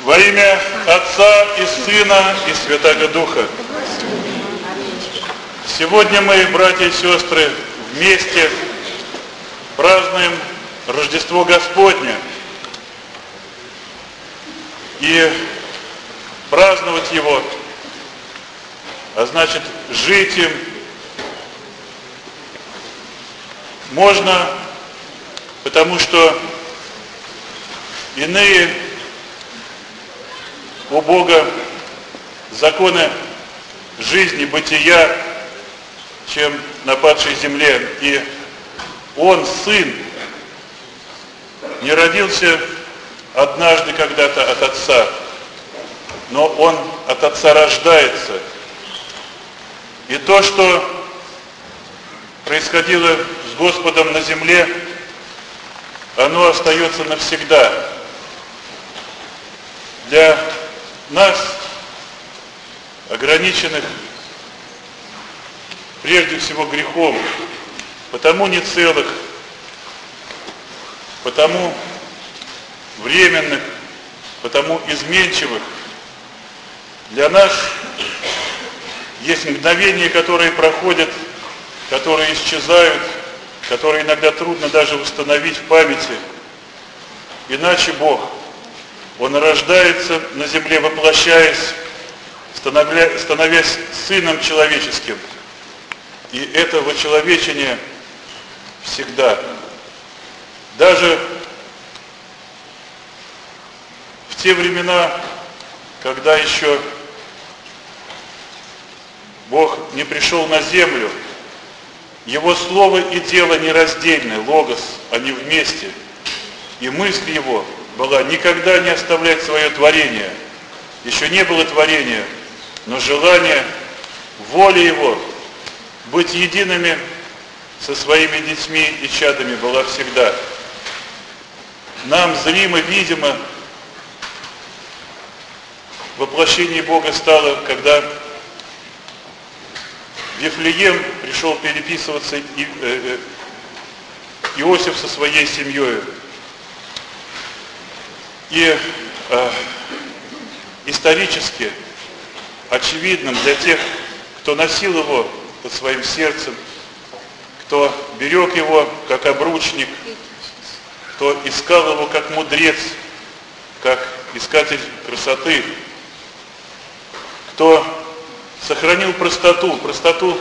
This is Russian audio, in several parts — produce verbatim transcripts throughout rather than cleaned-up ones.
Во имя Отца и Сына и Святаго Духа. Сегодня мы, братья и сестры, вместе празднуем Рождество Господне. И праздновать его, а значит жить им, можно, потому что иные у Бога законы жизни, бытия, чем на падшей земле. И Он, Сын, не родился однажды когда-то от Отца, но Он от Отца рождается. И то, что происходило с Господом на земле, оно остается навсегда. Для нас, ограниченных прежде всего грехом, потому не целых, потому временных, потому изменчивых, для нас есть мгновения, которые проходят, которые исчезают, которые иногда трудно даже восстановить в памяти. Иначе Бог, Он рождается на земле, воплощаясь, становясь Сыном Человеческим. И это вочеловечение всегда. Даже в те времена, когда еще Бог не пришел на землю, Его слово и дело нераздельны, логос, они вместе. И мысль Его была никогда не оставлять свое творение. Еще не было творения, но желание, воля Его быть едиными со своими детьми и чадами была всегда. Нам зримо, видимо, воплощение Бога стало, когда в Вифлеем пришел переписываться Иосиф со своей семьей. И э, исторически очевидным для тех, кто носил его под своим сердцем, кто берег его как обручник, кто искал его как мудрец, как искатель красоты, кто сохранил простоту, простоту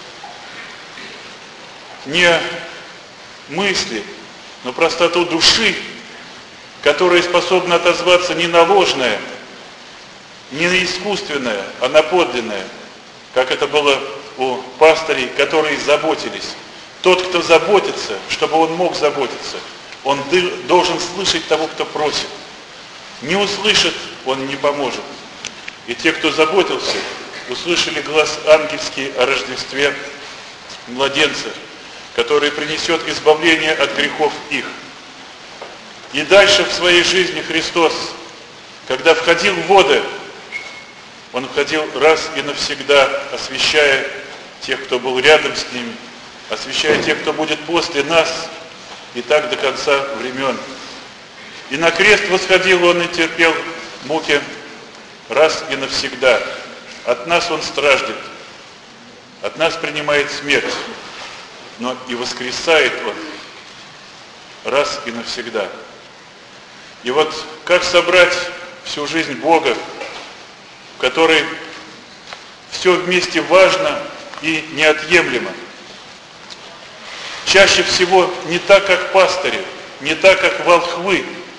не мысли, но простоту души, которая способна отозваться не на ложное, не на искусственное, а на подлинное, как это было у пастырей, которые заботились. Тот, кто заботится, чтобы он мог заботиться, он должен слышать того, кто просит. Не услышит, он не поможет. И те, кто заботился, услышали глас ангельский о Рождестве младенца, который принесет избавление от грехов их. И дальше в своей жизни Христос, когда входил в воды, Он входил раз и навсегда, освящая тех, кто был рядом с Ним, освящая тех, кто будет после нас, и так до конца времен. И на крест восходил Он и терпел муки раз и навсегда. От нас Он страждет, от нас принимает смерть, но и воскресает Он раз и навсегда. И вот как собрать всю жизнь Бога, в которой все вместе важно и неотъемлемо? Чаще всего не так, как пастыри, не так, как волхвы.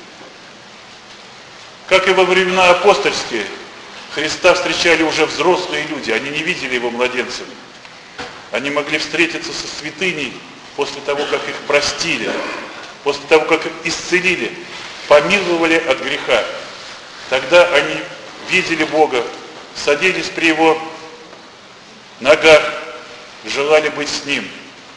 Как и во времена апостольские, Христа встречали уже взрослые люди, они не видели Его младенцем. Они могли встретиться со святыней после того, как их простили, после того, как их исцелили, помиловали от греха. Тогда они видели Бога, садились при Его ногах, желали быть с Ним.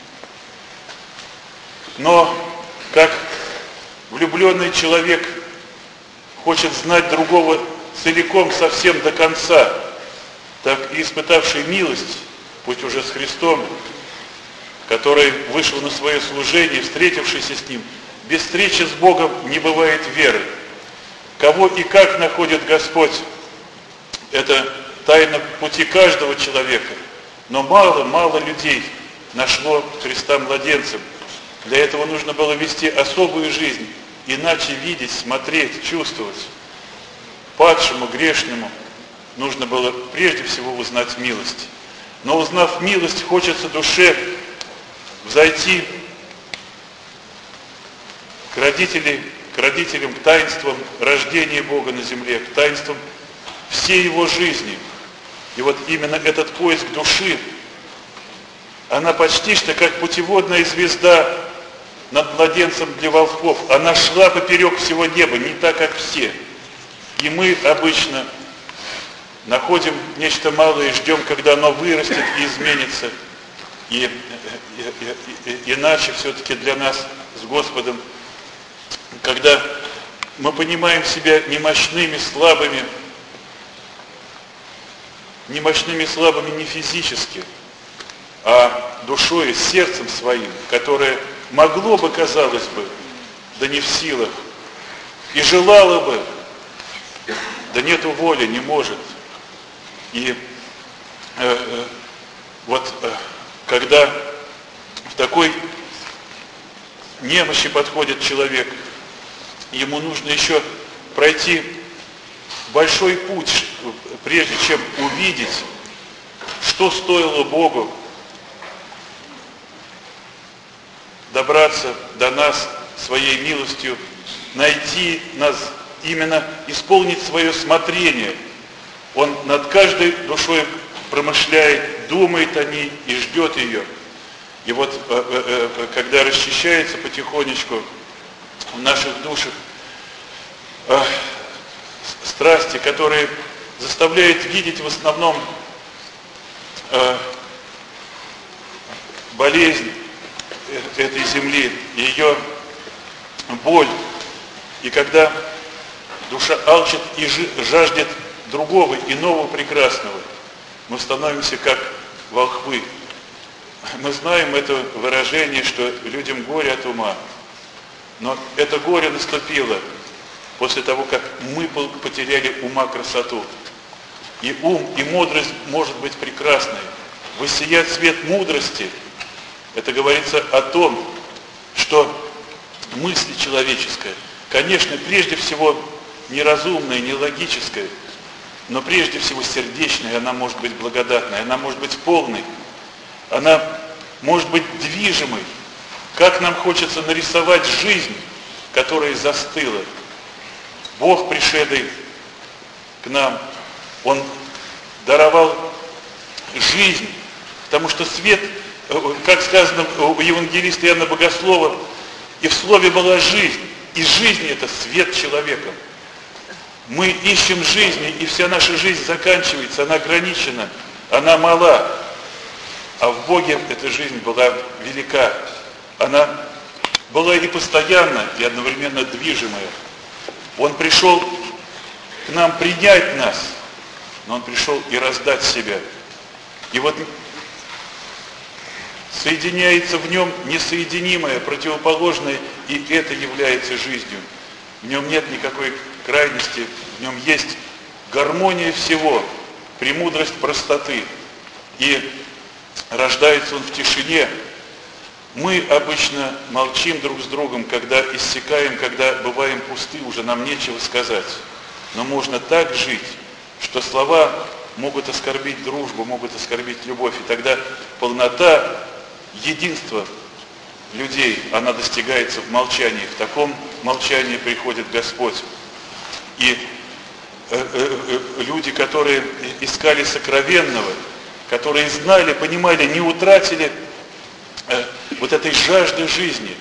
Но как влюбленный человек хочет знать другого целиком, совсем до конца, так и испытавший милость, пусть уже с Христом, который вышел на свое служение, встретившийся с Ним, без встречи с Богом не бывает веры. Кого и как находит Господь, это тайна пути каждого человека. Но мало-мало людей нашло Христа младенцем. Для этого нужно было вести особую жизнь, иначе видеть, смотреть, чувствовать. Падшему, грешному нужно было прежде всего узнать милость. Но узнав милость, хочется душе взойти к родителям, к родителям, к таинствам рождения Бога на земле, к таинствам всей Его жизни. И вот именно этот поиск души, она почти что как путеводная звезда над младенцем для волхвов. Она шла поперек всего неба, не так, как все. И мы обычно находим нечто малое и ждем, когда оно вырастет и изменится. И, и, и, и иначе все-таки для нас с Господом, когда мы понимаем себя немощными, слабыми, немощными, слабыми не физически, а душой, сердцем своим, которое могло бы, казалось бы, да не в силах, и желало бы, да нету воли, не может. И э, э, вот э, когда в такой немощи подходит человек, ему нужно еще пройти большой путь, прежде чем увидеть, что стоило Богу добраться до нас своей милостью, найти нас, именно исполнить свое смотрение. Он над каждой душой промышляет, думает о ней и ждет ее. И вот когда расчищается потихонечку в наших душах страсти, которые заставляют видеть в основном болезнь этой земли, ее боль. И когда душа алчит и жаждет другого, иного прекрасного, мы становимся как волхвы. Мы знаем это выражение, что людям горе от ума. Но это горе наступило после того, как мы потеряли ума красоту. И ум, и мудрость может быть прекрасной. Воссиять свет мудрости, это говорится о том, что мысль человеческая, конечно, прежде всего неразумная, нелогическая, но прежде всего сердечная, она может быть благодатной, она может быть полной, она может быть движимой. Как нам хочется нарисовать жизнь, которая застыла. Бог, пришедший к нам, Он даровал жизнь, потому что свет, как сказано у евангелиста Иоанна Богослова, и в слове была жизнь, и жизнь это свет человека. Мы ищем жизни, и вся наша жизнь заканчивается, она ограничена, она мала. А в Боге эта жизнь была велика. Она была и постоянна, и одновременно движимая. Он пришел к нам принять нас, но Он пришел и раздать себя. И вот соединяется в Нем несоединимое, противоположное, и это является жизнью. В Нем нет никакой крайности, в Нем есть гармония всего, премудрость простоты. И рождается Он в тишине. Мы обычно молчим друг с другом, когда иссякаем, когда бываем пусты, уже нам нечего сказать. Но можно так жить, что слова могут оскорбить дружбу, могут оскорбить любовь. И тогда полнота, единство людей, она достигается в молчании. В таком молчании приходит Господь. И э, э, э, люди, которые искали сокровенного, которые знали, понимали, не утратили э, вот этой жажды жизни,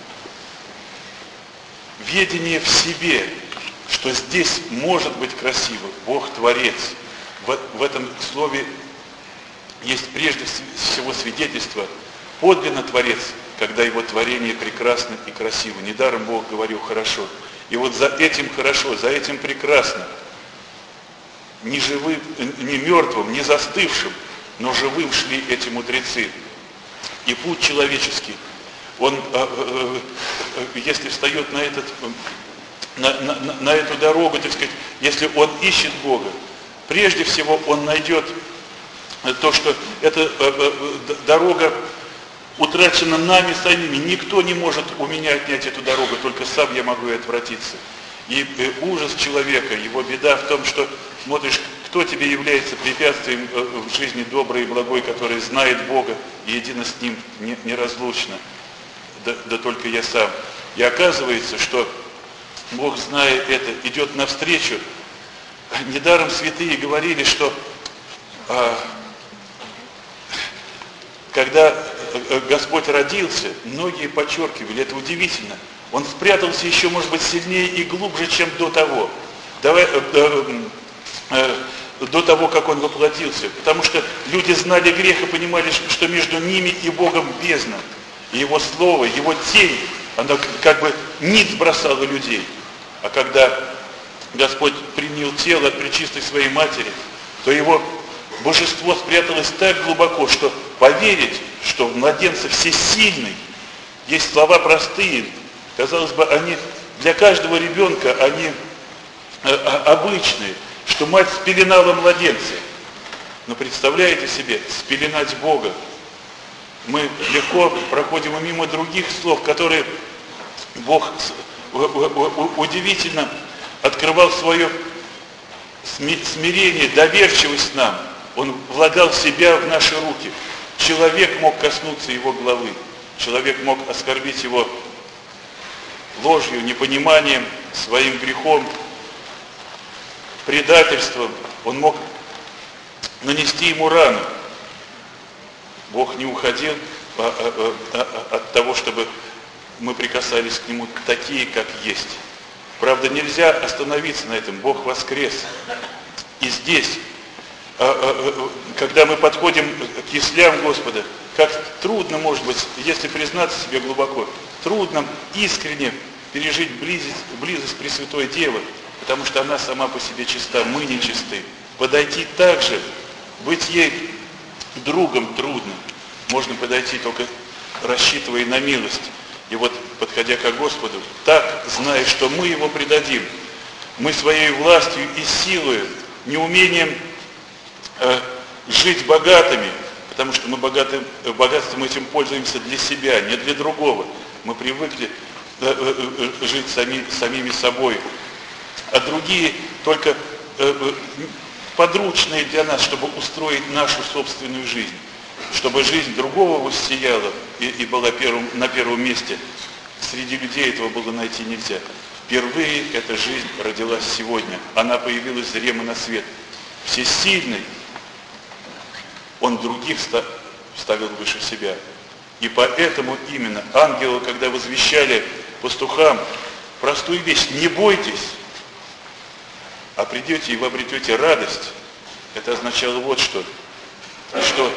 ведение в себе, что здесь может быть красиво, Бог Творец. В, в этом слове есть прежде всего свидетельство, подлинно Творец, когда Его творение прекрасно и красиво. Недаром Бог говорил хорошо. И вот за этим хорошо, за этим прекрасно, не живым, не мертвым, не застывшим, но живым шли эти мудрецы. И путь человеческий, он, если встает на этот на, на, на эту дорогу, так сказать, если он ищет Бога, прежде всего он найдет то, что эта дорога утрачена нами самими. Никто не может у меня отнять эту дорогу, только сам я могу и отвратиться. И ужас человека, его беда в том, что смотришь, кто тебе является препятствием в жизни доброй и благой, который знает Бога и едино с Ним неразлучно, да, да только я сам. И оказывается, что Бог, зная это, идет навстречу. Недаром святые говорили, что а, когда Господь родился, многие подчеркивали, это удивительно, Он спрятался еще, может быть, сильнее и глубже, чем до того, Давай, э, э, э, до того, как Он воплотился. Потому что люди знали грех и понимали, что между ними и Богом бездна. И Его Слово, Его тень, она как бы нить бросала людей. А когда Господь принял тело от пречистой своей матери, то Его божество спряталось так глубоко, что поверить, что младенца всесильный, есть слова простые, казалось бы, они для каждого ребенка, они э, обычные, что мать спеленала младенца. Но представляете себе, спеленать Бога. Мы легко проходим мимо других слов, которые Бог удивительно открывал свое смирение, доверчивость нам. Он влагал себя в наши руки. Человек мог коснуться его головы. Человек мог оскорбить его ложью, непониманием, своим грехом, предательством. Он мог нанести ему рану. Бог не уходил от того, чтобы мы прикасались к Нему такие, как есть. Правда, нельзя остановиться на этом. Бог воскрес. И здесь, когда мы подходим к яслям Господа, как трудно, может быть, если признаться себе глубоко, трудно искренне пережить близость, близость Пресвятой Девы, потому что она сама по себе чиста, мы не чисты. Подойти так же, быть ей другом трудно. Можно подойти только рассчитывая на милость. И вот, подходя к Господу, так, зная, что мы Его предадим, мы своей властью и силой, неумением э, жить богатыми, потому что мы богаты, богатством этим пользуемся для себя, не для другого. Мы привыкли э, э, жить сами, самими собой, а другие только э, э, подручные для нас, чтобы устроить нашу собственную жизнь. Чтобы жизнь другого воссияла и, и была первым, на первом месте. Среди людей этого было найти нельзя. Впервые эта жизнь родилась сегодня. Она появилась зремо на свет. Всесильный, Он других ставил выше себя. И поэтому именно ангелы, когда возвещали пастухам простую вещь: не бойтесь, а придете и вы обретете радость, это означало вот что, что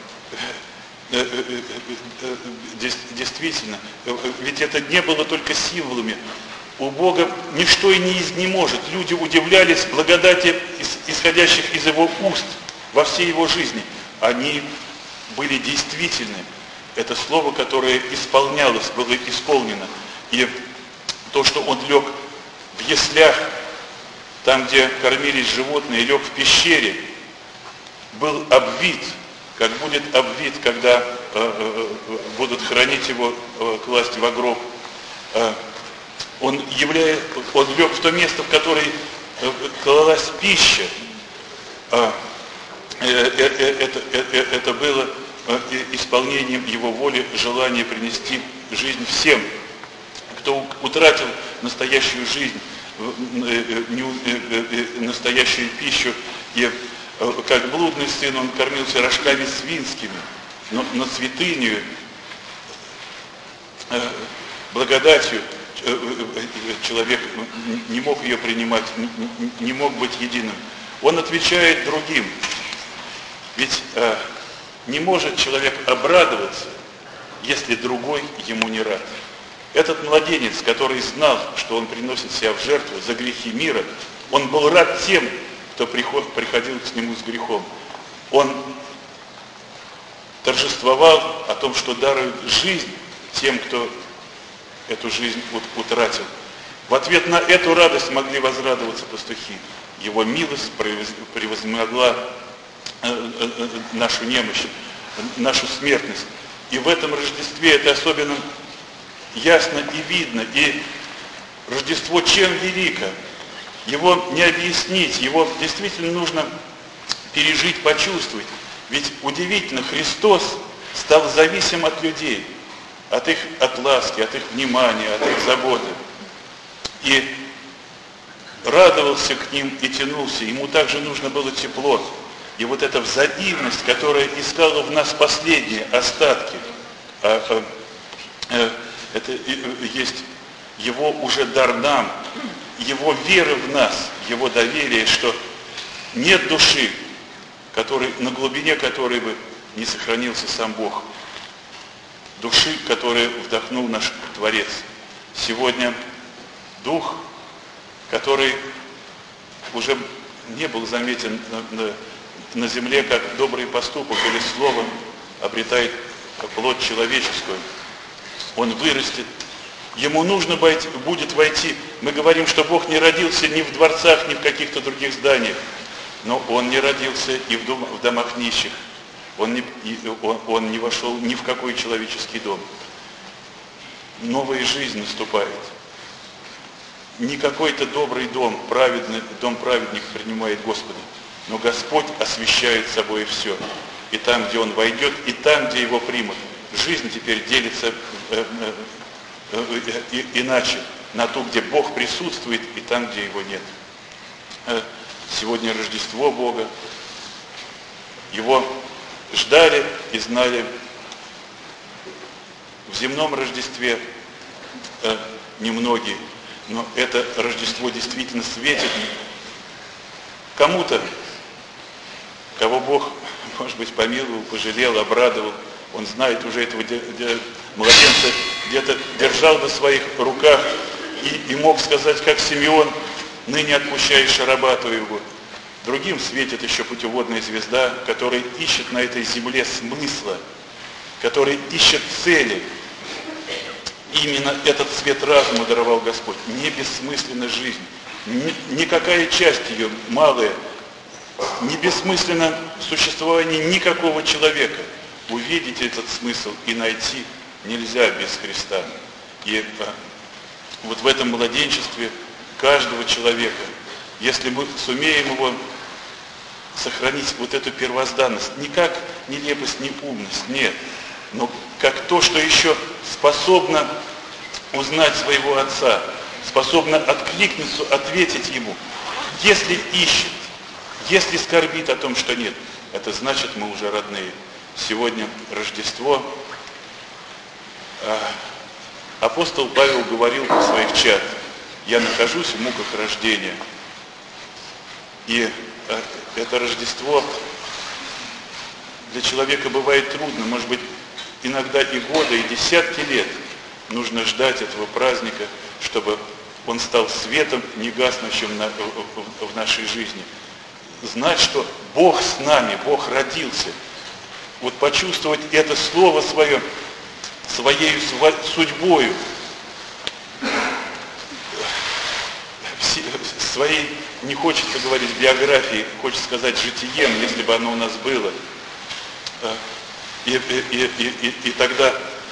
действительно, ведь это не было только символами. У Бога ничто и не изнеможет. Люди удивлялись благодати, исходящих из Его уст во всей Его жизни. Они были действительны. Это слово, которое исполнялось, было исполнено. И то, что Он лег в яслях, там, где кормились животные, лег в пещере, был обвит, как будет обвит, когда э, э, будут хранить его, э, класть во гроб. Э, он, являет, он лег в то место, в которое э, клалась пища. Э, э, э, э, это, э, э, это было э, исполнением его воли, желания принести жизнь всем, кто утратил настоящую жизнь, э, э, э, э, настоящую пищу. И как блудный сын, он кормился рожками свинскими, но на святыню, благодатью человек не мог ее принимать, не мог быть единым. Он отвечает другим. Ведь не может человек обрадоваться, если другой ему не рад. Этот младенец, который знал, что он приносит себя в жертву за грехи мира, он был рад тем, кто приходил к нему с грехом. Он торжествовал о том, что дарует жизнь тем, кто эту жизнь утратил. В ответ на эту радость могли возрадоваться пастухи. Его милость превозмогла нашу немощь, нашу смертность. И в этом Рождестве это особенно ясно и видно. И Рождество чем велико? Его не объяснить, его действительно нужно пережить, почувствовать. Ведь удивительно, Христос стал зависим от людей, от их от ласки, от их внимания, от их заботы. И радовался к ним и тянулся. Ему также нужно было тепло. И вот эта взаимность, которая искала в нас последние остатки, а, а, а, это есть его уже дар нам, его вера в нас, его доверие, что нет души, который, на глубине которой бы не сохранился сам Бог. Души, которую вдохнул наш Творец. Сегодня Дух, который уже не был заметен на, на, на земле, как добрый поступок или слово, обретает плоть человеческую. Он вырастет. Ему нужно будет войти. Мы говорим, что Бог не родился ни в дворцах, ни в каких-то других зданиях. Но Он не родился и в, дом, в домах нищих. Он не, он, он не вошел ни в какой человеческий дом. Новая жизнь наступает. Не какой-то добрый дом, праведный, дом праведник принимает Господа, но Господь освящает собой все. И там, где Он войдет, и там, где Его примут. Жизнь теперь делится э, э, э, э, иначе, на ту, где Бог присутствует, и там, где Его нет. Э, сегодня Рождество Бога. Его ждали и знали в земном Рождестве э, немногие. Но это Рождество действительно светит кому-то, кого Бог, может быть, помиловал, пожалел, обрадовал. Он знает уже этого младенца, где-то держал на своих руках и, и мог сказать, как Симеон, ныне отпущаешь раба твоего. Другим светит еще путеводная звезда, которая ищет на этой земле смысла, который ищет цели. Именно этот цвет разума даровал Господь. Не бессмысленна жизнь. Ни, никакая часть ее, малая, не бессмысленно существование никакого человека. Увидеть этот смысл и найти нельзя без Христа. И а, вот в этом младенчестве каждого человека, если мы сумеем его сохранить, вот эту первозданность, не как нелепость, не умность, нет, но как то, что еще способно узнать своего Отца, способно откликнуться, ответить Ему. Если ищет, если скорбит о том, что нет, это значит, мы уже родные. Сегодня Рождество. Апостол Павел говорил в своих чат: я нахожусь в муках рождения. И это Рождество для человека бывает трудно, может быть, иногда и годы, и десятки лет нужно ждать этого праздника, чтобы он стал светом негаснущим на, в, в нашей жизни. Знать, что Бог с нами, Бог родился. Вот почувствовать это слово свое, своей судьбою, своей, не хочется говорить биографией, хочется сказать житием, если бы оно у нас было. И, и, и, и, и тогда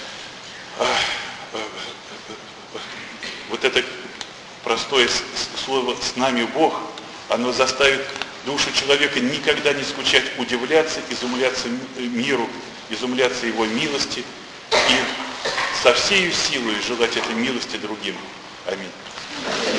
вот это простое слово «с нами Бог», оно заставит душу человека никогда не скучать, удивляться, изумляться миру, изумляться Его милости и со всей силой желать этой милости другим. Аминь.